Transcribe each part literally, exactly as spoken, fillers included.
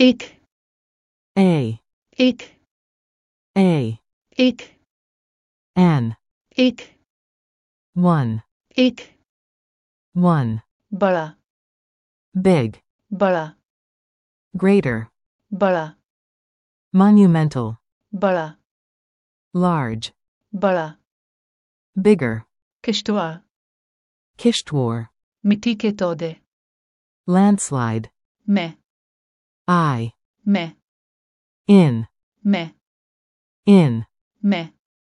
एक A, एक A, एक An, एक one, एक one, बड़ा big, बड़ा greater, बड़ा monumental, बड़ा large, बड़ा bigger, किश्तवाड़ Kishtwar, मिट्टी के तौदे landslide, मैं I, मैं in, मैं in, मैं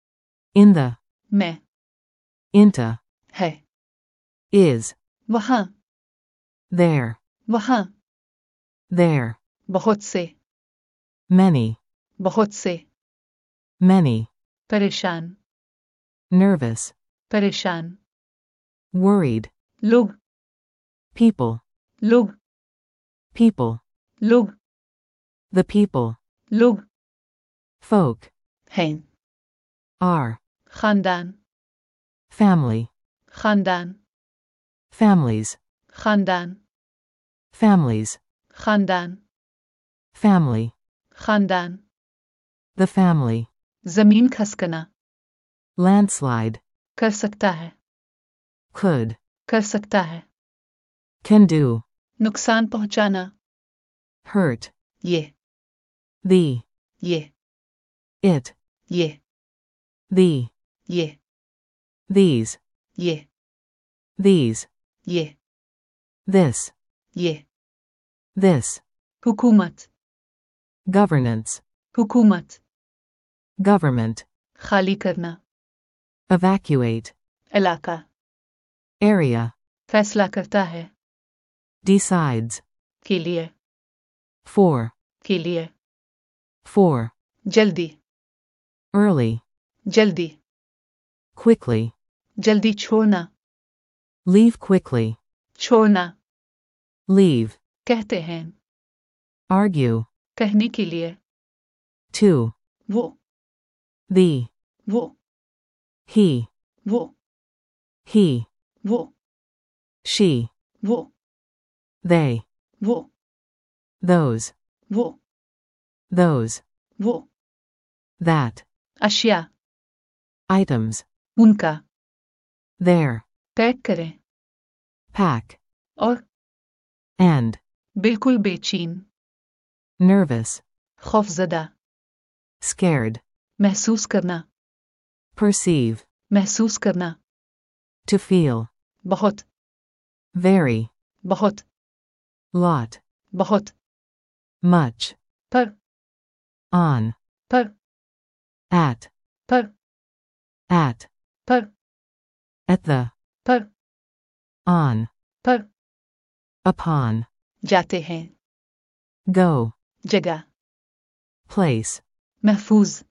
in the, मैं into, है is, वहाँ there, वहाँ there, बहुत से many, बहुत से many, परेशान nervous, परेशान worried, लोग people, लोग people, लोग the people, लोग folk, हैं are, खानदान family, खानदान families, खानदान families, खानदान family, खानदान the family, जमीन खसकना landslide, कर सकता है could, कर सकता है can do, नुकसान पहुंचाना hurt, ये the, ये it, ये the, ये these, ये these, ये this, ये this, हुकूमत governance, हुकूमत government, खाली करना evacuate, इलाका area, फैसला करता है decides, के लिए for, के लिए for, जल्दी early, जल्दी quickly, जल्दी छोड़ना leave quickly, छोड़ना leave, कहते हैं argue, कहने के लिए to, वो the, वो he, वो he, वो she, वो they, वो those, वो those, वो that, अशिया items, उनका their, पैक करें pack, और and, बिल्कुल बेचैन nervous, खौफजदा scared, महसूस करना perceive, महसूस करना to feel, बहुत very, बहुत lot, बहुत much, पर on, पर at, पर at, पर at the, पर on, पर upon, जाते हैं go, जगह place, महफूज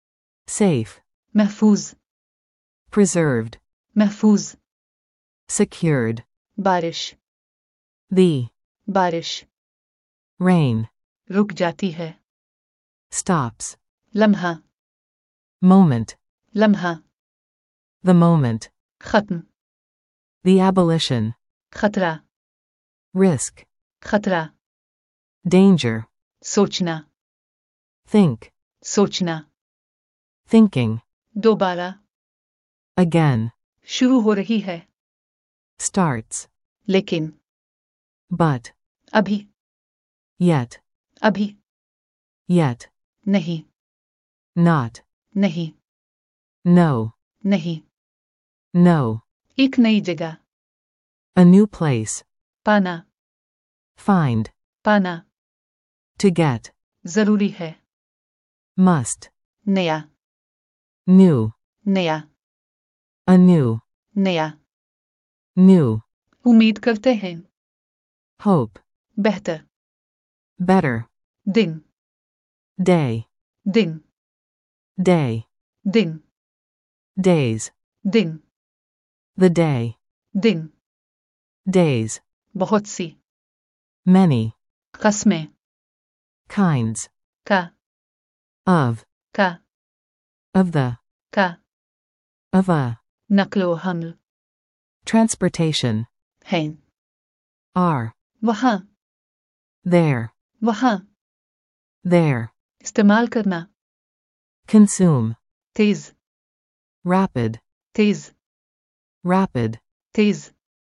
safe, महफूज preserved, महफूज secured, बारिश the, बारिश rain, रुक जाती है stops, लम्हा moment, लम्हा the moment, खत्म the abolition, खतरा risk, खतरा danger, सोचना think, सोचना thinking, दोबारा again, शुरू हो रही है starts, लेकिन but, अभी yet, अभी yet, नहीं not, नहीं no, नहीं no, एक नई जगह a new place, पाना find, पाना to get, जरूरी है must, नया new, नया anew, नया new, उम्मीद करते हैं hope, बेहतर better, दिन day, दिन day, दिन days, दिन the day, दिन days, बहुत सी many, कस्में kinds, का of, का of the, का of a, नकलो हमल transportation, हैं are, वहाँ there, वहाँ there, इस्तेमाल करना, consume, तेज, rapid, तेज, rapid, तेज,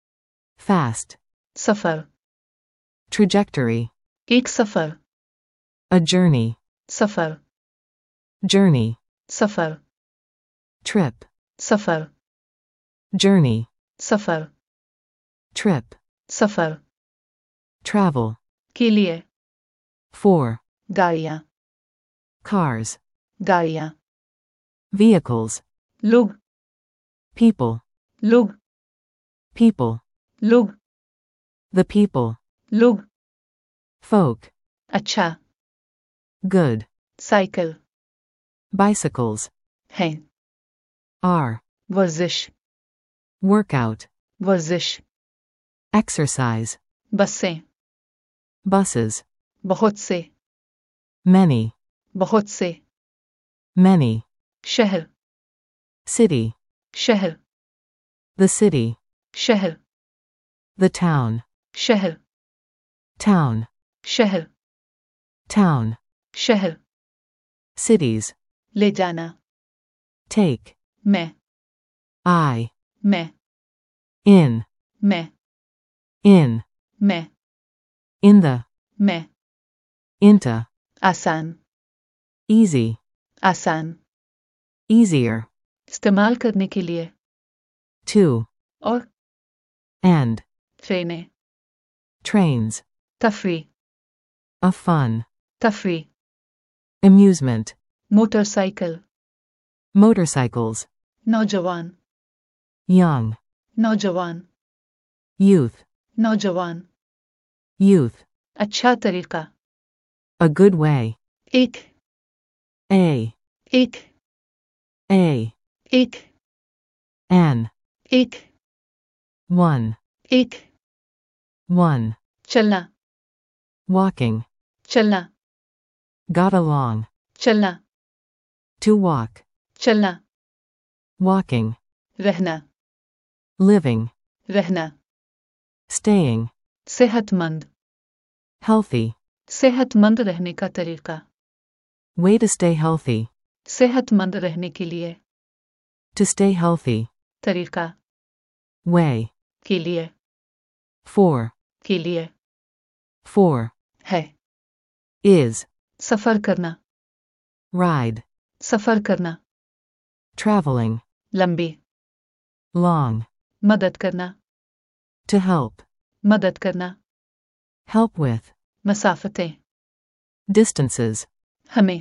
fast, सफर, trajectory, एक सफर, a journey, suffer, journey, suffer, trip, suffer, journey, suffer, trip, suffer, travel, के लिए, for, गाड़ियाँ, cars, गाड़ियाँ, vehicles, लोग, people, लोग, people, लोग, the people, लोग, folk, अच्छा, good, साइकिल, bicycles, हैं, are, वर्जिश, workout, वर्जिश, exercise, बसें, buses, बहुत से, many, बहुत से, many, शहर, city, शहर, the city, शहर, the town, शहर, town, शहर, town, शहर, cities, ले जाना, take, मैं, I, मैं, in, मैं, in, मैं, in the, मैं, into, आसान, easy, आसान, easier, इस्तेमाल करने के लिए, to, और, and, ट्रेनें, trains, तफरी, a fun, तफरी, amusement, मोटरसाइकिल, motorcycles, नौजवान, young, नौजवान, youth, नौजवान, youth, अच्छा तरीका, a good way, एक, a, एक, a, एक, an, एक, one, एक, one, चलना, walking, चलना, got along, चलना, to walk, चलना, walking, रहना, living, रहना, staying, सेहतमंद, healthy, सेहतमंद रहने का तरीका, way to stay healthy, सेहतमंद रहने के लिए, to stay healthy, तरीका, way, के लिए, for, के लिए, for, है, is, सफर करना, ride, सफर करना, traveling, लंबी, long, मदद करना, to help, मदद करना, help with, मसाफतें, distances, हमें,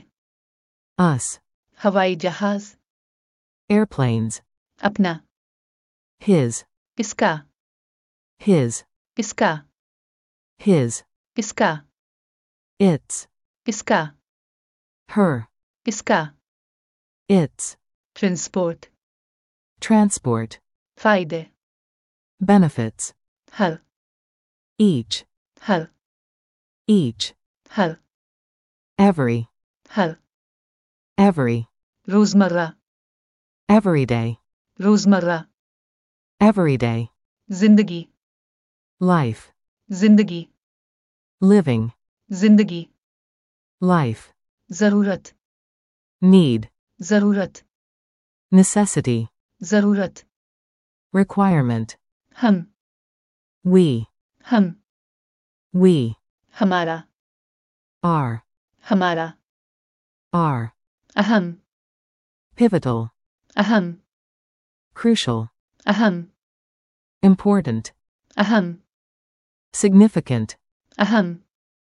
us, हवाई जहाज, airplanes, अपना, his, इसका, his, इसका, his, इसका, its, इसका, her, इसका, its, ट्रांसपोर्ट, transport, फायदे, benefits, हर, each, हर, each, हर, every, हर, every, रोजमर्रा, every day, रोजमर्रा, every day, जिंदगी, life, जिंदगी, living, जिंदगी, life, जरूरत, need, जरूरत, necessity, जरूरत, requirement, हम, we, हम, we, हमारा, are, हमारा, are, अहम, pivotal, अहम, crucial, अहम, important, अहम, significant, अहम,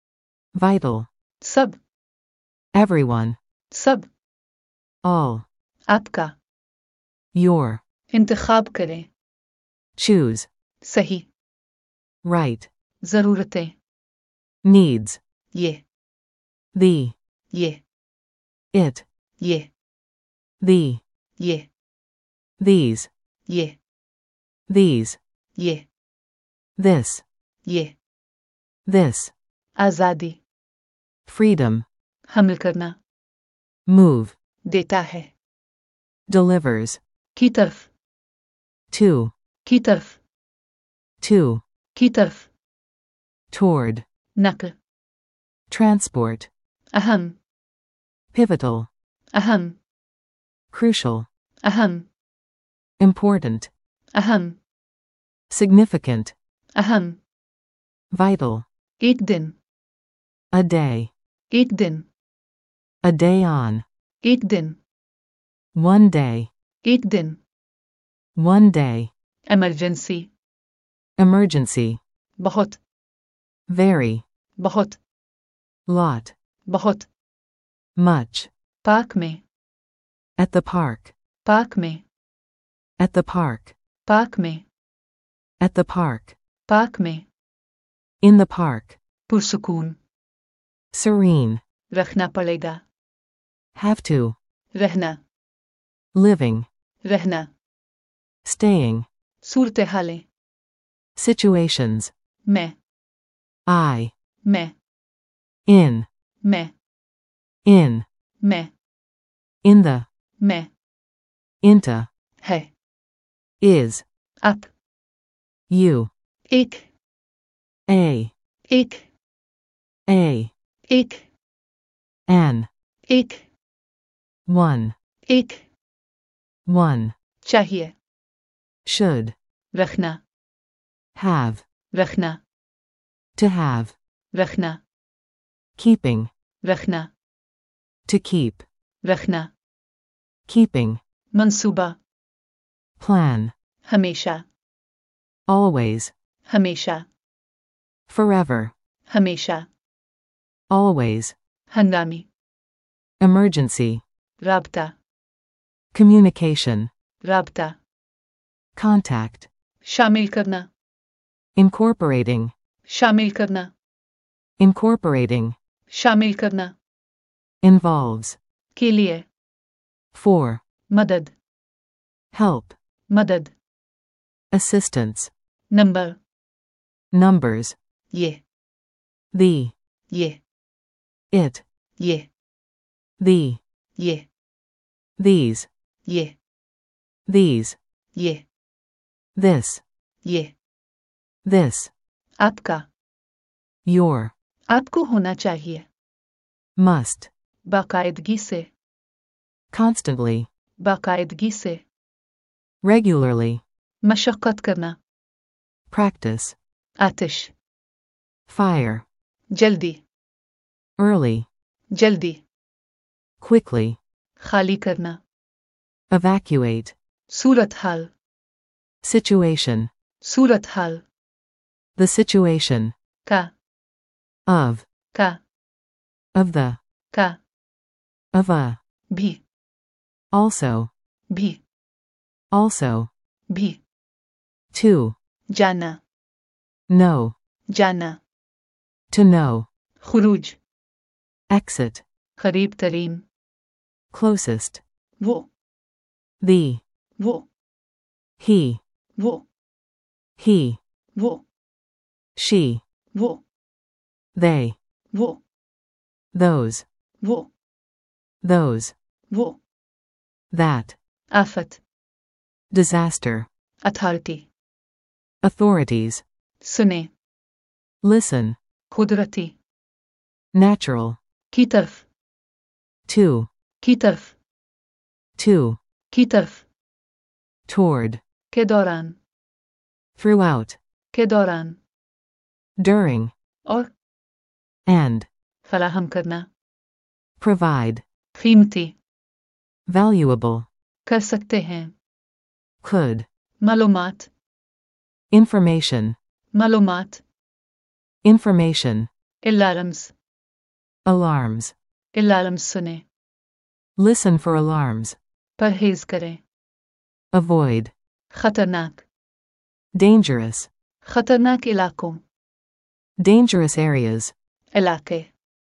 vital, सब, everyone, सब, all, आपका, your, इंतखाब करें, choose, सही, right, जरूरतें, needs, ये, the, ये, it, ये, the, ये, these, ये, these, ये, this, ये, this, आज़ादी, freedom, हमल करना, move, देता है, delivers, की तरफ, to, की तरफ, to, की तरफ, toward, नकल, transport, अहम pivotal, अहम crucial, अहम important, अहम significant, अहम vital, एक दिन a day, एक दिन a day on, एक दिन one day, एक दिन one day, इमरजेंसी emergency, बहुत very, बहुत lot, बहुत much, पार्क में at the park, पार्क में at the park, पार्क में at the park, पार्क में in the park, पुरसुकून serene, रखना पड़ेगा have to, रहना living, रहना staying, सूरत हालें situations, मैं I, मैं in, मैं in, मैं in the, मैं into, है is, आप you, एक a, एक a, एक an, एक one, एक one, चाहिए should, रखना have, रखना to have, रखना keeping, रखना to keep, रखना keeping, मंसूबा plan, हमेशा always, हमेशा forever, हमेशा always, हंगामी emergency, राबता communication, राबता contact, शामिल करना incorporating, शामिल करना incorporating, शामिल करना involves, के लिए for, मदद help, मदद assistance, नंबर numbers, ये the, ये it, ये the, ये these, ये these, ये this, ये this, आपका your, आपको होना चाहिए must, बाकायदगी से constantly, बाकायदगी से regularly, मशक्क़त करना practice, आतिश fire, जल्दी early, जल्दी quickly, खाली करना evacuate, Surat hall situation, Surat hall the situation, का of, का of the, का of a, भी also, भी also, भी to, जाना know, जाना to know, खुरूज exit, करीब तरीन closest, वो the, वो he, वो he, वो she, वो they, वो those, वो those, वो that, आफत disaster, अथॉरिटी authorities, सुने listen, कुदरती natural, की तरफ to, की तरफ to, की तरफ toward, के दौरान throughout, के दौरान during, और and, फराहम करना provide, कीमती valuable, कर सकते हैं could, मालूमात information, मालूमात information, अलार्म्स alarms, अलार्म्स सुने listen for alarms, परहेज करें avoid, खतरनाक dangerous, खतरनाक इलाकों dangerous areas, इलाके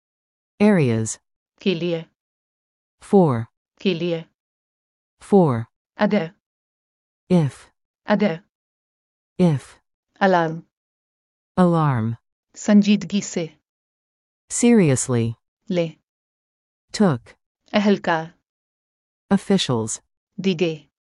areas, के लिए for, के लिए for, अगर if, अगर if, अलार्म alarm, संजीदगी से seriously, ले took, अहलकार officials, दिगे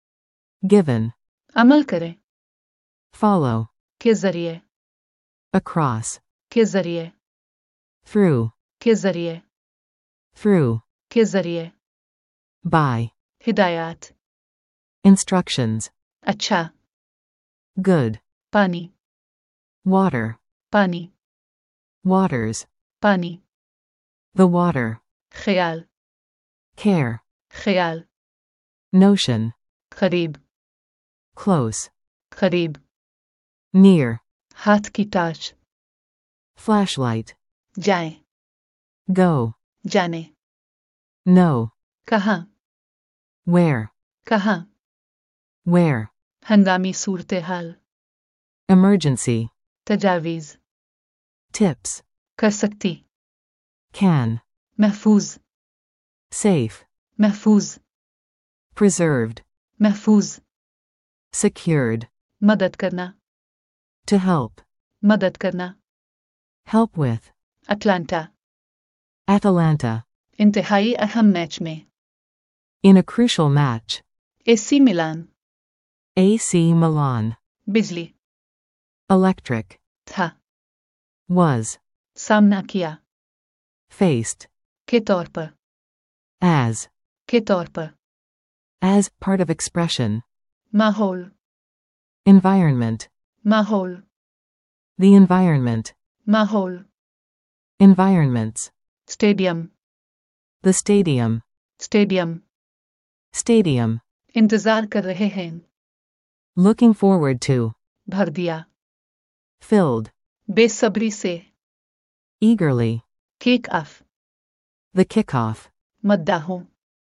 given, अमल करें follow, के जरिए across, के जरिए through, के जरिए through, के जरिए, by, हिदायत, instructions, अच्छा, good, पानी, water, पानी, waters, पानी, the water, ख्याल, care, ख्याल, notion, करीब, close, करीब, near, हाथ की टार्च, flashlight, जाएं, go, जाने, know, कहाँ, where, कहाँ, where, हंगामी सूरत हाल, emergency, तजावीज़, tips, कर सकती, can, महफूज, safe, महफूज, preserved, महफूज, secured, मदद करना, to help, मदद करना, help with, अटलांटा, Atalanta, इंतहाई अहम मैच में, in a crucial match, AC Milan, A C Milan, बिजली, electric, था, was, सामना किया, faced, के तौर पर, as, के तौर पर, as part of expression, माहौल, environment, माहौल, the environment, माहौल, environments, stadium, the stadium, stadium, stadium, इंतजार कर रहे हैं, looking forward to, भर दिया, filled, बेसब्री से, eagerly, kick off, the kickoff, मद्दाहों,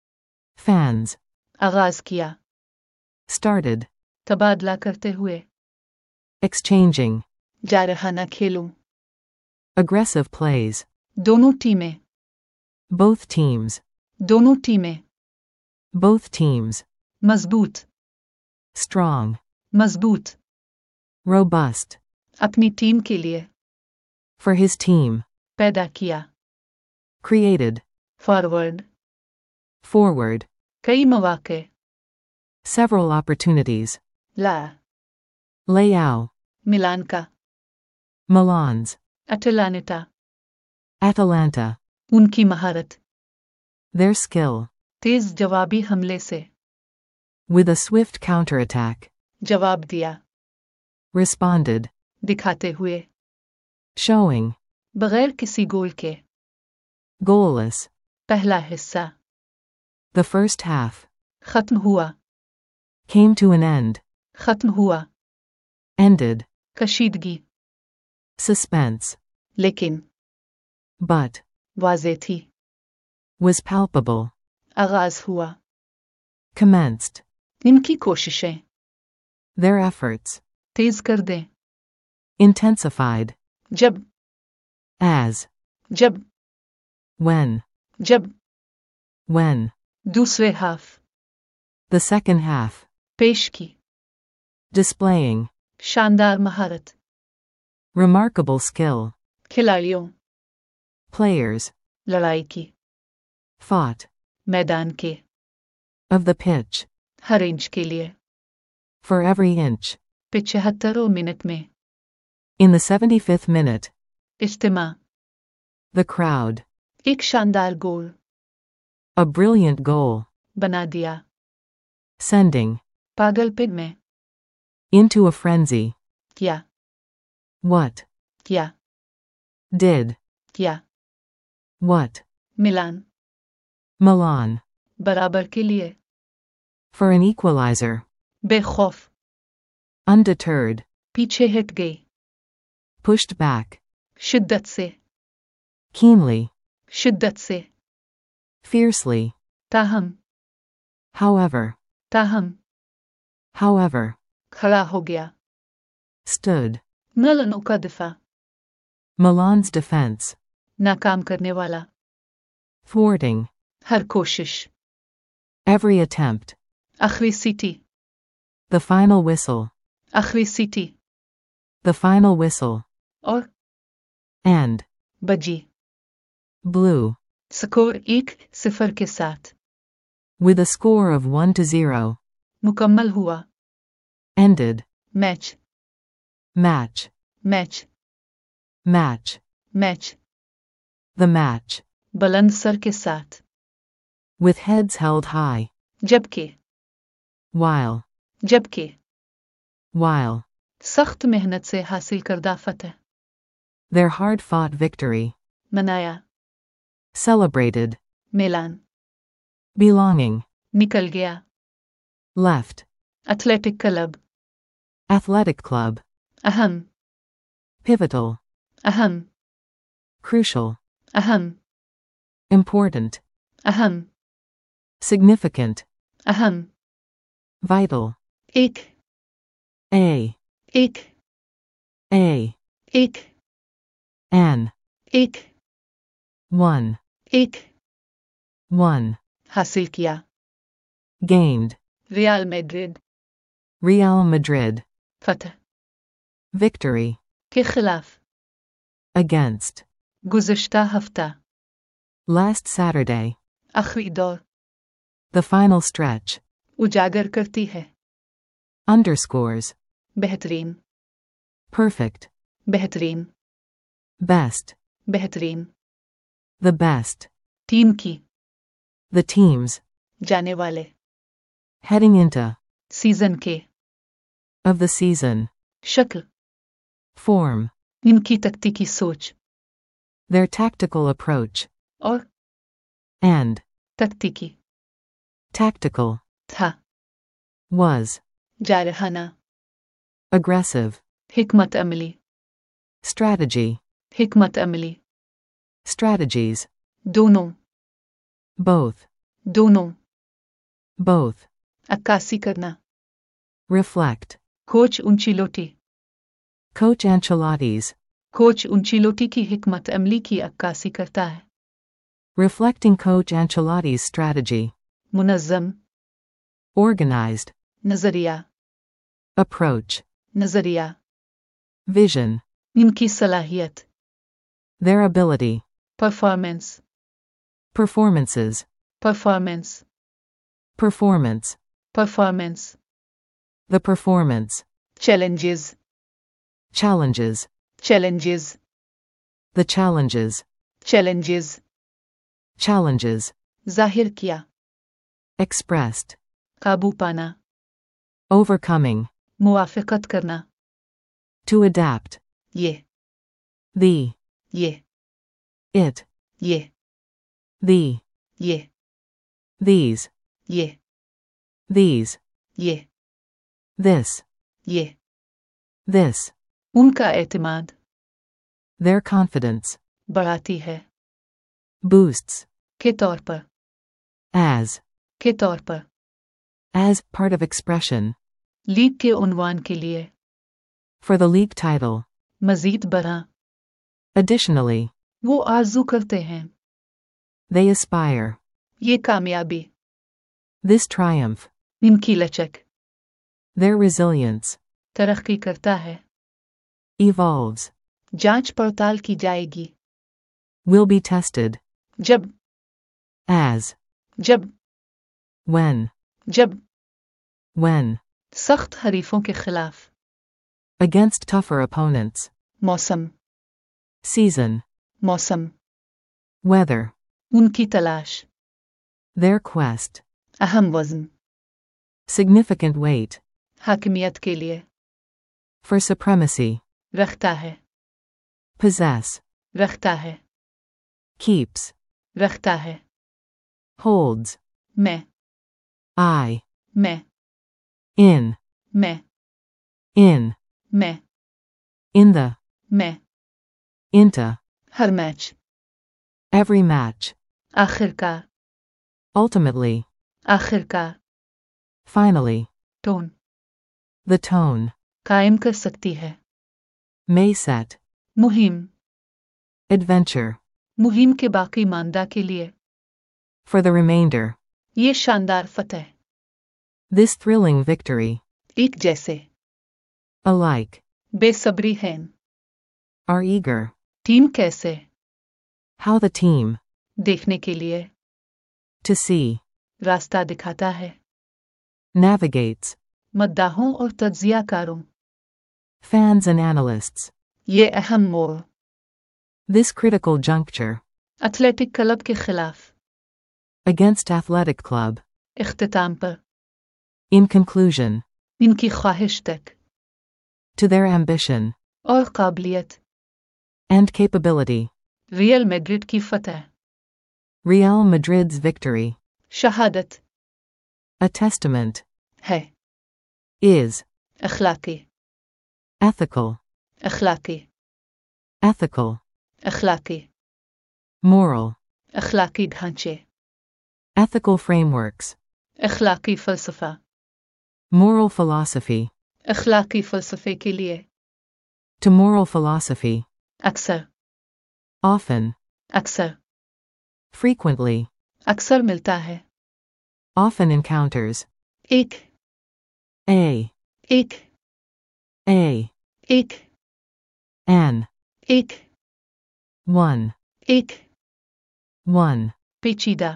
fans, आगाज किया, started, तबादला करते हुए, exchanging, जारहाना खेलों, aggressive plays, दोनों टीमें, both teams, दोनों टीमें, both teams, मजबूत, strong, मजबूत, robust, अपनी टीम के लिए, for his team, पैदा किया, created, फॉरवर्ड, forward, कई मौके, several opportunities, ला, lay out, मिलान का, Milan's, अटलांटा, Atalanta, उनकी महारत, their skill, तेज जवाबी हमले से, with a swift counterattack, जवाब दिया, responded, दिखाते हुए, showing, बगैर किसी गोल के, goalless, पहला हिस्सा, the first half, खत्म हुआ, came to an end, खत्म हुआ, ended, कशीदगी, suspense, लेकिन, but, वाज़े थी, was palpable, आगाज हुआ, commenced, इनकी कोशिशें, their efforts, तेज कर दें, intensified, जब, as, जब, when, जब, when, दूसरे हाफ, the second half, पेश की, displaying, शानदार महारत, remarkable skill, खिलाड़ियों, players, लड़ाई की, fought, मैदान के, of the pitch, हर इंच के लिए, for every inch, पिचहत्तरों मिनट में, in the seventy-fifth minute, इज्तिमा, the crowd, एक शानदार गोल, a brilliant goal, बना दिया, sending, पागलपन में, into a frenzy, किया, what, किया, did, किया, what, मिलान, Milan, बराबर के लिए, for an equalizer, बेखौफ, undeterred, पीछे हट गई, pushed back, शिद्दत से, keenly, शिद्दत से, fiercely, ताहम, however, ताहम, however, खड़ा हो गया, stood, नलनों का दिफा, Milan's defense, नाकाम करने वाला, thwarting, हर कोशिश, every attempt, आखिरी सीटी, the final whistle, आखिरी सीटी, the final whistle, और, and, बजी, blew, स्कोर एक सिफर के साथ, with a score of one to zero, मुकम्मल हुआ, ended, match, match, match, match, match, the match, बुलंद सर के साथ, with heads held high, जबकि, while, जबकि, while, सख्त मेहनत से हासिल करदा फतह, their hard-fought victory, मनाया, celebrated, मिलान, belonging, निकल गया, left, athletic club, athletic club, अहम, pivotal, अहम, crucial, अहम, important, अहम, significant, अहम, vital, एक, a, एक, a, एक, an, एक, one, एक, one, हासिल किया, gained, Real Madrid, Real Madrid, फतह, victory, के खिलाफ, against, गुज़िश्ता हफ्ता, last Saturday, आखिरी दौर, the final stretch, उजागर करती है, underscores, बेहतरीन, perfect, बेहतरीन, best, बेहतरीन, the best, टीम की, the teams, जाने वाले, heading into, सीजन के, of the season, शक्ल, form, इनकी तकतीकी सोच, their tactical approach, और and, तकतीकी, tactical, था, was, जारहाना, aggressive, हिकमत अमली, strategy, हिकमत अमली, strategies, दोनों, both, दोनों, both, अक्कासी करना, reflect, coach Ancelotti, Coach Ancelotti's, coach Ancelotti की हिकमत अमली की अक्कासी करता है, reflecting Coach Ancelotti's strategy, मुनज़्ज़म, organized, नज़रिया, approach, नज़रिया, vision, इनकी सलाहियत, their ability, performance, performances, performance, performance, performance, the performance, challenges, challenges, challenges, the challenges, challenges, challenges, जाहिर किया, expressed, काबू पाना, overcoming, मुआफ़क़त करना, to adapt, ये, the, ये, it, ये, the, ये, these, ये, these, ये, this, ये, this, उनका एतमाद, their confidence, बढ़ाती है, boosts, के तौर पर, as, के तौर पर, as part of expression, league के उन्वान के लिए, for the league title, मज़ीद बढ़ा, additionally, वो आरज़ू करते हैं, they aspire, ये कामयाबी, this triumph, इनकी लचक, their resilience, तरक्की करता है, evolves, जांच पड़ताल की जाएगी, will be tested, जब, as, जब, when, जब, when, सख्त हरीफों के खिलाफ, against tougher opponents, मौसम, season, मौसम, weather, उनकी तलाश, their quest, अहम वज़न, significant weight, हाकिमियत के लिए, for supremacy, रखता है, possess, रखता है, keeps, रखता है, holds, मैं, I, मैं, in, मैं, in, मैं, in the, मैं, into, हर मैच, every match, आखिरकार, ultimately, आखिरकार, finally, टोन, the tone, कायम कर सकती है, may set, मुहिम, adventure, मुहिम के बाकी मानदा के लिए, for the remainder, ये शानदार फतह, this thrilling victory, एक जैसे, alike, बेसब्री हैं, are eager, टीम कैसे, how the team, देखने के लिए, to see, रास्ता दिखाता है, navigates, मद्दाहों और तज्जियाकारों, fans and analysts, ये अहम मोड़, this critical juncture, athletic club के खिलाफ। Against athletic club. इख्तिताम पर। In conclusion. इनकी ख्वाहिश तक। To their ambition. और काबिलियत। And capability. रियल मैड्रिड की फतह। Real Madrid's victory. शहादत। A testament. है। Is. अखलाकी। Ethical. अखलाकी। Ethical. अखलाकी। Moral. अखलाकी ढांचे। Ethical frameworks. अखलाकी फ़लसफ़ा। Moral philosophy. अखलाकी फ़लसफ़े के लिए। To moral philosophy. अक्सर। Often. अक्सर। Frequently. अक्सर मिलता है। Often encounters. एक। A. एक। A. एक। An. एक। One. एक। One. पेचीदा।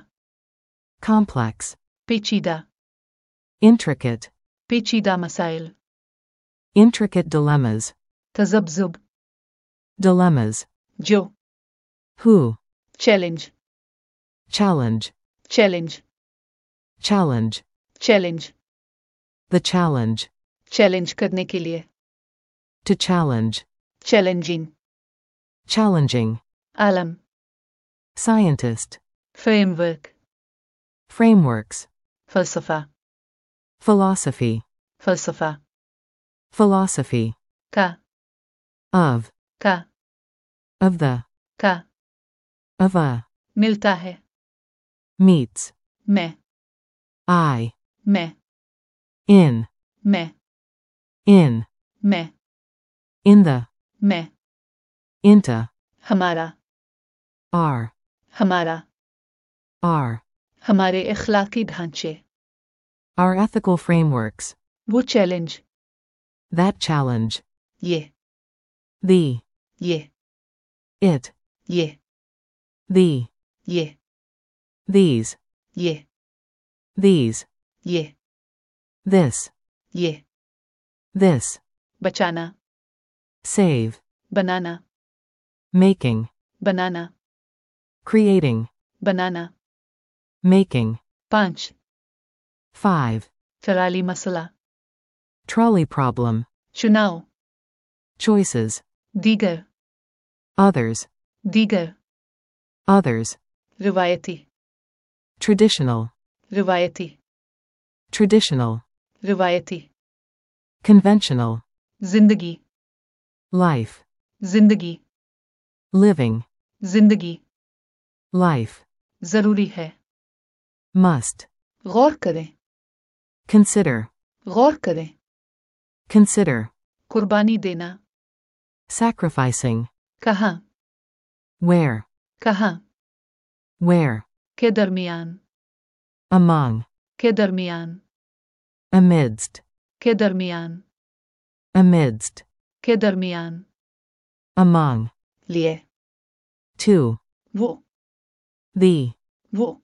Complex. पेचीदा। Intricate. पेचीदा मसाइल। Intricate dilemmas. तज़ब्ज़ुब। Dilemmas. जो। Who. Challenge. Challenge. Challenge. Challenge. Challenge. The challenge. Challenge करने के लिए। To challenge. चैलेंजिंग। Challenging. आलम। Scientist. फ्रेमवर्क। Frameworks. फ़लसफ़ा। Philosophy. फ़लसफ़ा। Philosophy. का। Of. का। Of the. का। Of a. मिलता है। Meets. मैं। I. मैं। In. मैं। In. मैं। In the. मैं। Into. हमारा। Are. हमारा। Are. हमारे इख़लाक़ी ढांचे। Our ethical frameworks. वो चैलेंज। That challenge. ये। The. ये। It. ये। The. ये। These. ये। These. ये। This. ये। This. बचाना। Save. बनाना। Making. बनाना। Creating. बनाना। Making. पाँच। Five. फराली मसला। Trolley problem. चुनाव। Choices. दीगर। Others. दीगर। Others. रिवायती। Traditional. रिवायती। Traditional. रिवायती। Conventional. जिंदगी। Life. जिंदगी। Living. जिंदगी। Life. ज़रूरी है। Must. गौर करें। Consider. गौर करें। Consider. कुर्बानी देना। Sacrificing. कहाँ। Where. कहाँ। Where. के दरमियान। Among. के दरमियान। Amidst. के दरमियान। Amidst. के दरमियान। Among. लिए। To. वो। The. वो।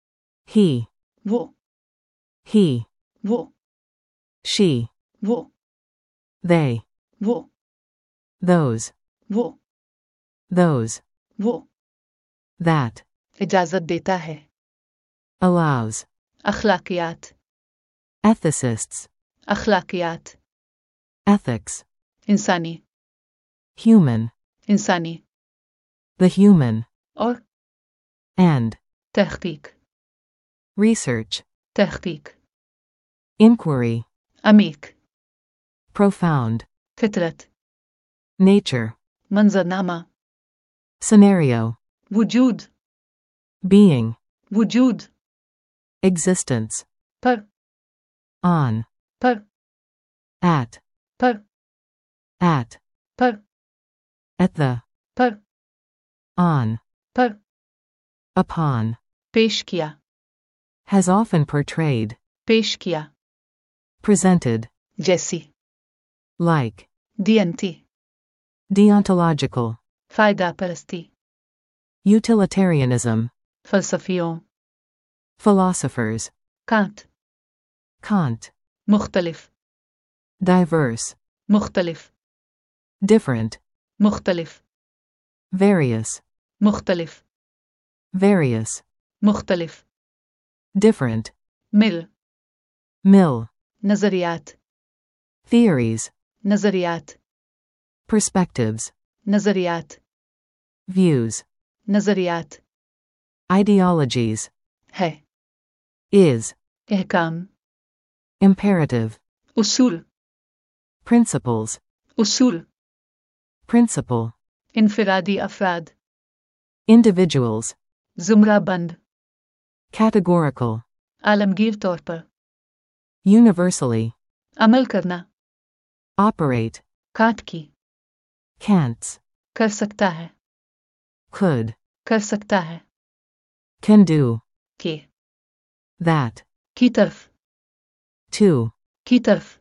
He. वो। He. वो। She. वो। They. वो। Those. वो। Those. वो। That. इजाज़त देता है। Allows. अखलाकियात। Ethicists. अखलाकियात। Ethics. इंसानी। Human. इंसानी। The human. और And. तहकीक। Research. तहकीक। Inquiry. अमीक। Profound. फितरत। Nature. मंजरनामा। Scenario. वजूद। Being. वजूद। Existence. पर। On. पर। At. पर। At. पर। At the. पर। On. पर। Upon. पेश किया। Has often portrayed. पेश किया। Presented. जैसी। Like. दियंती। Deontological. फ़ायदा परस्ती। Utilitarianism. फ़लसफ़ियों। Philosophers. कांट। Kant. मुख्तलिफ। Diverse. मुख्तलिफ। Different. मुख्तलिफ। Various. मुख्तलिफ। various, मुख्तलिफ, different, मिल, mill, नजरियात, theories, नजरियात, perspectives, नजरियात, views, नजरियात, ideologies, है, is, एहकाम, imperative, उसूल, principles, उसूल, principle, इनफिरादी अफराद, individuals, जुमरा बंद, categorical, आलमगीर तौर पर, universally, अमल करना, operate, काट की, can'ts, कर सकता है, could, कर सकता है, can do, के, that, की तरफ, to, की तरफ,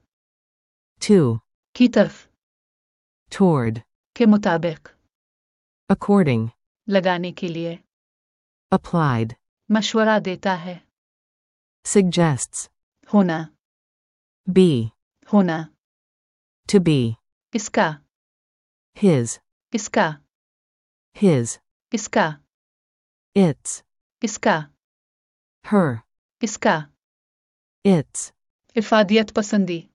to, की तरफ, toward, के मुताबिक, according, लगाने के लिए, applied, मशवरा देता है, suggests, होना, be, होना, to be, इसका, his, इसका, his, इसका, its, इसका, her, इसका, its, इफादियत पसंदी,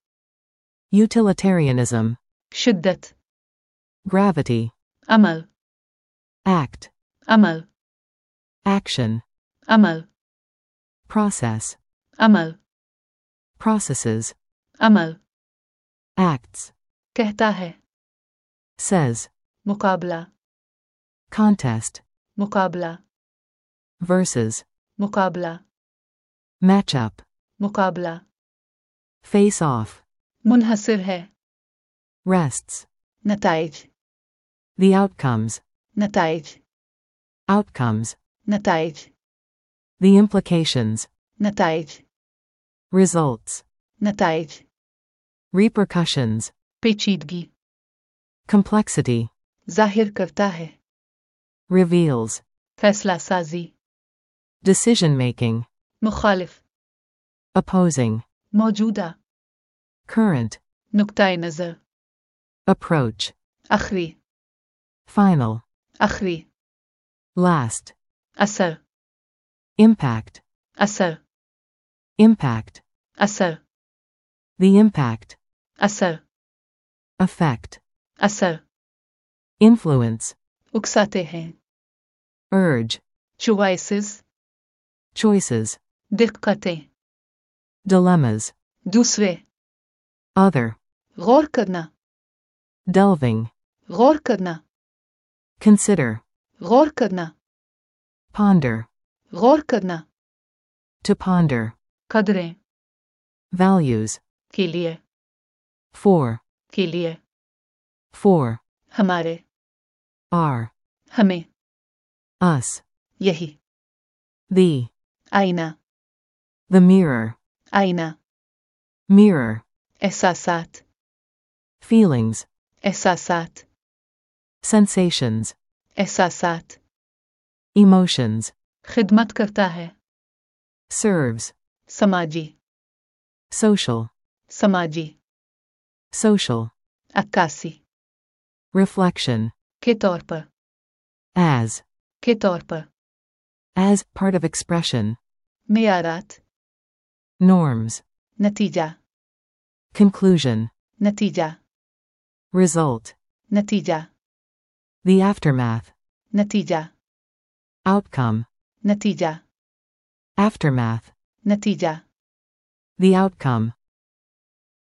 utilitarianism, शिद्दत, gravity, अमल, act, अमल, action, अमल, process, अमल, processes, अमल, acts, कहता है, says, मुकाबला, contest, मुकाबला, versus, मुकाबला, matchup, मुकाबला, face off, मुनहसर है, rests, नताइज, the outcomes, नताइज, outcomes, नताइज, the implications, नताइज, results, नताइज, repercussions, पेचीदगी, complexity, जाहिर करता है, reveals, फैसला साजी, decision making, मुखालिफ, opposing, मौजूदा, current, नुक्ताए नज़र, approach, आखरी, final, आखरी, last, असर, impact, असर, impact, असर, the impact, असर, effect, असर, influence, उकसाते हैं, urge, चॉइसेस, choices, दिक्कतें, dilemmas, दूसरे, other, गौर करना, delving, गौर करना, consider, गौर करना, ponder, गौर करना, to ponder, कदरें, values, के लिए, for, के लिए, for, हमारे, are, हमें, us, यही, the, आईना, the mirror, आईना, mirror, एहसासात, feelings, एहसासात, sensations, एहसासात, emotions, खिदमत करता है, serves, समाजी, social, समाजी, social, अक्कासी, reflection, के तौर पर, as, के तौर पर, as part of expression, मेयारात, norms, नतीजा, conclusion, नतीजा, result, नतीजा, the aftermath, नतीजा, outcome, नतीजा, aftermath, नतीजा, the outcome,